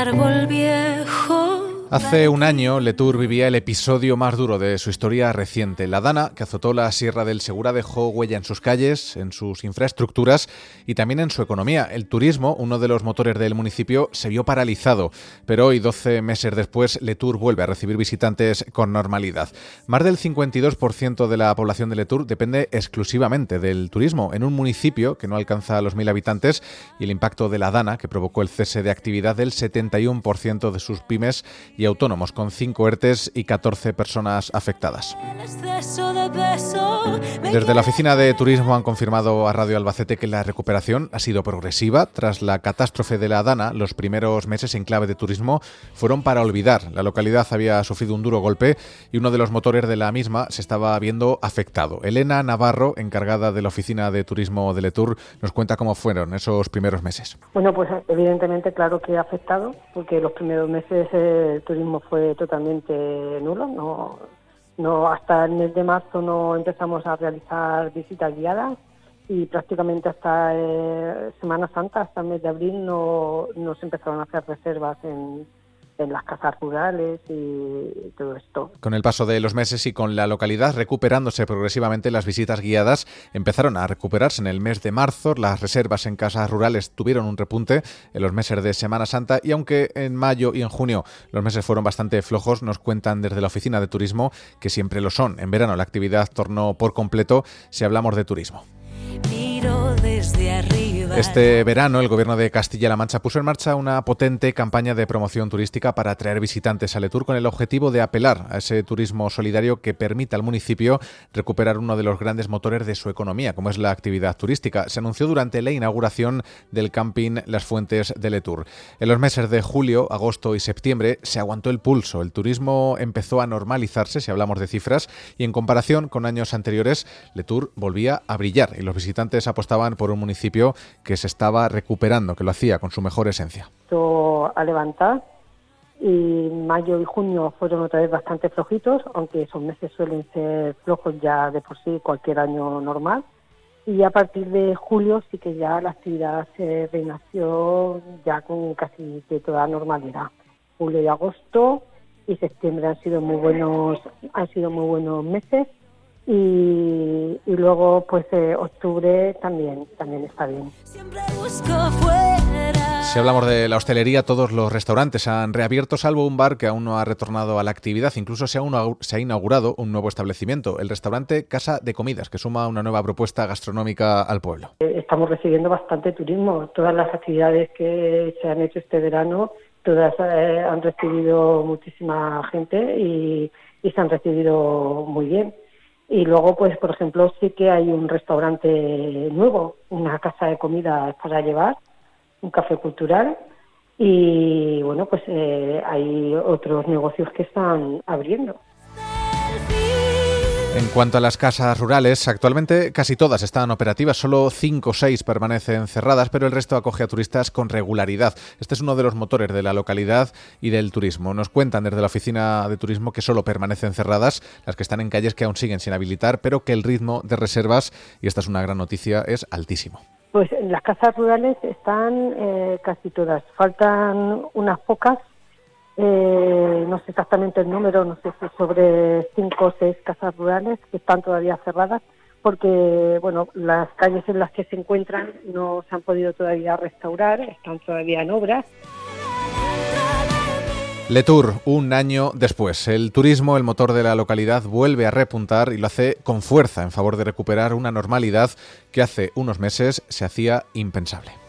árbol viejo. Hace un año, Letour vivía el episodio más duro de su historia reciente. La dana que azotó la Sierra del Segura dejó huella en sus calles, en sus infraestructuras y también en su economía. El turismo, uno de los motores del municipio, se vio paralizado. Pero hoy, 12 meses después, Letour vuelve a recibir visitantes con normalidad. Más del 52% de la población de Letour depende exclusivamente del turismo, en un municipio que no alcanza los 1.000 habitantes, y el impacto de la dana, que provocó el cese de actividad del 71% de sus pymes y autónomos, con 5 ERTEs y 14 personas afectadas. Desde la Oficina de Turismo han confirmado a Radio Albacete que la recuperación ha sido progresiva. Tras la catástrofe de la dana, los primeros meses en clave de turismo fueron para olvidar. La localidad había sufrido un duro golpe y uno de los motores de la misma se estaba viendo afectado. Elena Navarro, encargada de la Oficina de Turismo de Letour, nos cuenta cómo fueron esos primeros meses. Bueno, pues evidentemente claro que ha afectado, porque los primeros meses el turismo fue totalmente nulo. No, hasta el mes de marzo no empezamos a realizar visitas guiadas y prácticamente hasta Semana Santa, hasta el mes de abril, no se empezaron a hacer reservas en las casas rurales y todo esto. Con el paso de los meses y con la localidad recuperándose progresivamente, las visitas guiadas empezaron a recuperarse en el mes de marzo. Las reservas en casas rurales tuvieron un repunte en los meses de Semana Santa y aunque en mayo y en junio los meses fueron bastante flojos, nos cuentan desde la Oficina de Turismo que siempre lo son. En verano la actividad tornó por completo si hablamos de turismo. Miro desde arriba. Este verano, el Gobierno de Castilla-La Mancha puso en marcha una potente campaña de promoción turística para atraer visitantes a Letour con el objetivo de apelar a ese turismo solidario que permita al municipio recuperar uno de los grandes motores de su economía, como es la actividad turística. Se anunció durante la inauguración del camping Las Fuentes de Letour. En los meses de julio, agosto y septiembre se aguantó el pulso. El turismo empezó a normalizarse, si hablamos de cifras, y en comparación con años anteriores, Letour volvía a brillar y los visitantes apostaban por un municipio que se estaba recuperando, que lo hacía con su mejor esencia. A levantar y mayo y junio fueron otra vez bastante flojitos, aunque esos meses suelen ser flojos ya de por sí cualquier año normal. Y a partir de julio sí que ya la actividad se reinació ya con casi de toda normalidad. Julio y agosto y septiembre han sido muy buenos meses. Y luego pues octubre también está bien. Si hablamos de la hostelería, todos los restaurantes han reabierto, salvo un bar que aún no ha retornado a la actividad. Incluso se ha inaugurado un nuevo establecimiento, el restaurante Casa de Comidas, que suma una nueva propuesta gastronómica al pueblo. Estamos recibiendo bastante turismo. Todas las actividades que se han hecho este verano, todas han recibido muchísima gente y se han recibido muy bien. Y luego, pues, por ejemplo, sí que hay un restaurante nuevo, una casa de comidas para llevar, un café cultural y, bueno, pues hay otros negocios que están abriendo. En cuanto a las casas rurales, actualmente casi todas están operativas, solo 5 o 6 permanecen cerradas, pero el resto acoge a turistas con regularidad. Este es uno de los motores de la localidad y del turismo. Nos cuentan desde la Oficina de Turismo que solo permanecen cerradas las que están en calles que aún siguen sin habilitar, pero que el ritmo de reservas, y esta es una gran noticia, es altísimo. Pues las casas rurales están casi todas, faltan unas pocas. No sé exactamente el número, no sé si sobre 5 o 6 casas rurales que están todavía cerradas porque, bueno, las calles en las que se encuentran no se han podido todavía restaurar, están todavía en obras. Letour, un año después. El turismo, el motor de la localidad, vuelve a repuntar y lo hace con fuerza en favor de recuperar una normalidad que hace unos meses se hacía impensable.